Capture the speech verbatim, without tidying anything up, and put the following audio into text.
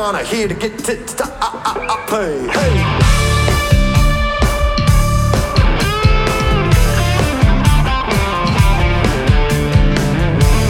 wanna hear to get to, to, to uh, uh, uh, pay. Hey.